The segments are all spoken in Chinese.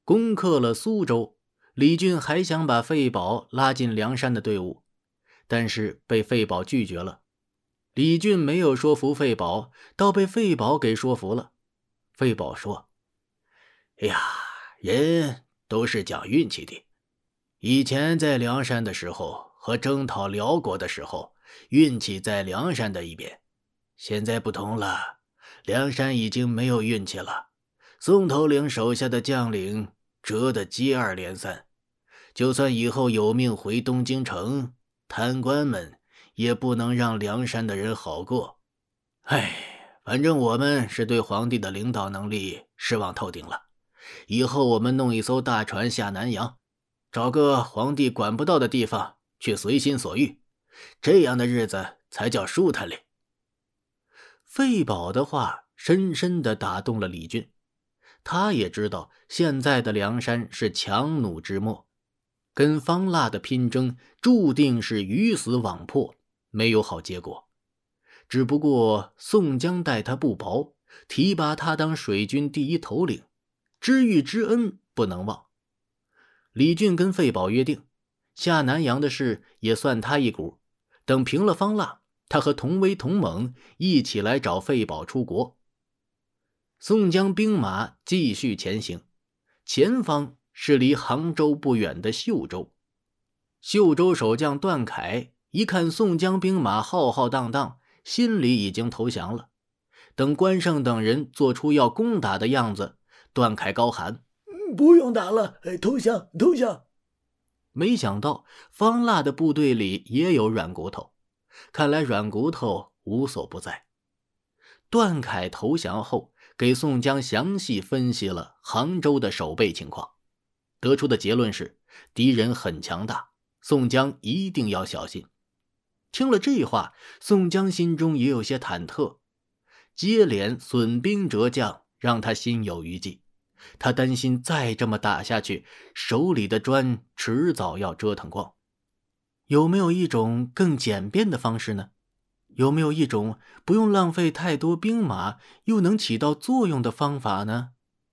攻克了苏州，李俊还想把费宝拉进梁山的队伍，但是被费宝拒绝了。李俊没有说服费宝，倒被费宝给说服了。费宝说：哎呀，人都是讲运气的。以前在梁山的时候和征讨辽国的时候，运气在梁山的一边。现在不同了，梁山已经没有运气了。宋头领手下的将领折得接二连三，就算以后有命回东京城，贪官们也不能让梁山的人好过。反正我们是对皇帝的领导能力失望透顶了。以后我们弄一艘大船下南洋，找个皇帝管不到的地方去随心所欲，这样的日子才叫舒坦哩。费宝的话深深地打动了李俊，他也知道现在的梁山是强弩之末，跟方腊的拼争注定是鱼死网破，没有好结果。只不过宋江待他不薄，提拔他当水军第一头领，知遇之恩不能忘。李俊跟费宝约定，下南洋的事也算他一股，等平了方腊，他和同威同猛一起来找费宝出国。宋江兵马继续前行，前方是离杭州不远的秀州。秀州守将段凯一看宋江兵马浩浩荡荡，心里已经投降了。等关胜等人做出要攻打的样子，段凯高喊： 不用打了，投降投降。 没想到方腊的部队里也有软骨头，看来软骨头无所不在。段凯投降后，给宋江详细分析了杭州的守备情况，得出的结论是敌人很强大，宋江一定要小心。听了这话，宋江心中也有些忐忑，接连损兵折将让他心有余悸。他担心再这么打下去，手里的砖迟早要折腾光。有没有一种更简便的方式呢？有没有一种不用浪费太多兵马又能起到作用的方法呢？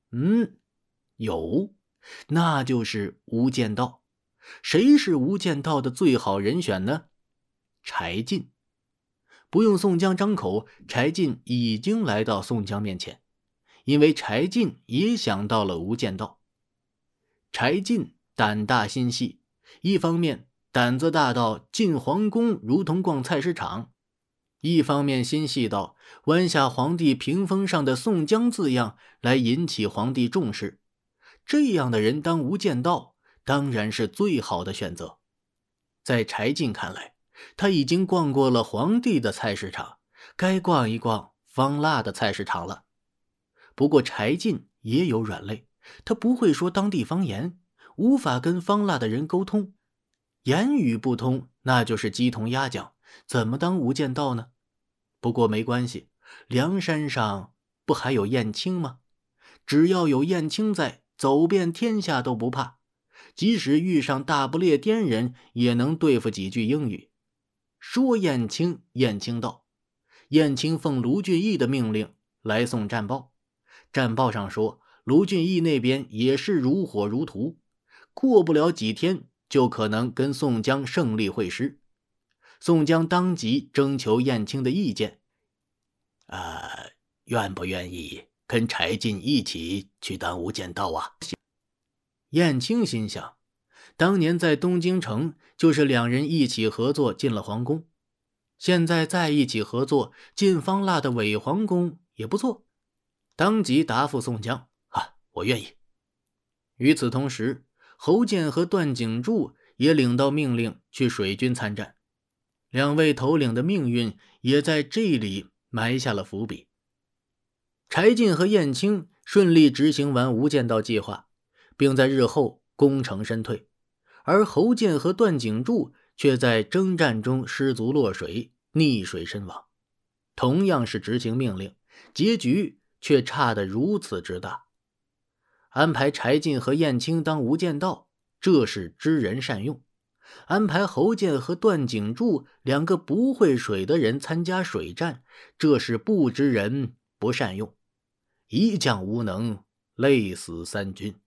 有，那就是无间道。谁是无间道的最好人选呢？柴进。不用宋江张口，柴进已经来到宋江面前，因为柴进也想到了无间道。柴进胆大心细，一方面胆子大到进皇宫如同逛菜市场，一方面心细到弯下皇帝屏风上的宋江字样来引起皇帝重视。这样的人当无间道当然是最好的选择。在柴进看来，他已经逛过了皇帝的菜市场，该逛一逛方腊的菜市场了。不过柴进也有软肋，他不会说当地方言，无法跟方腊的人沟通，言语不通那就是鸡同鸭讲，怎么当无间道呢？不过没关系，梁山上不还有燕青吗？只要有燕青在，走遍天下都不怕，即使遇上大不列颠人也能对付几句英语。说燕青，燕青到。燕青奉卢俊义的命令来送战报，战报上说卢俊义那边也是如火如荼，过不了几天就可能跟宋江胜利会师。宋江当即征求燕青的意见，愿不愿意跟柴进一起去当无间道啊？燕青心想，当年在东京城就是两人一起合作进了皇宫，现在再一起合作进方腊的伪皇宫也不错，当即答复宋江，我愿意。与此同时，侯健和段景柱也领到命令去水军参战，两位头领的命运也在这里埋下了伏笔。柴进和燕青顺利执行完无间道计划，并在日后功成身退，而侯健和段景柱却在征战中失足落水，溺水身亡。同样是执行命令，结局却差得如此之大。安排柴进和燕青当无间道，这是知人善用；安排侯健和段景柱两个不会水的人参加水战，这是不知人不善用。一将无能，累死三军。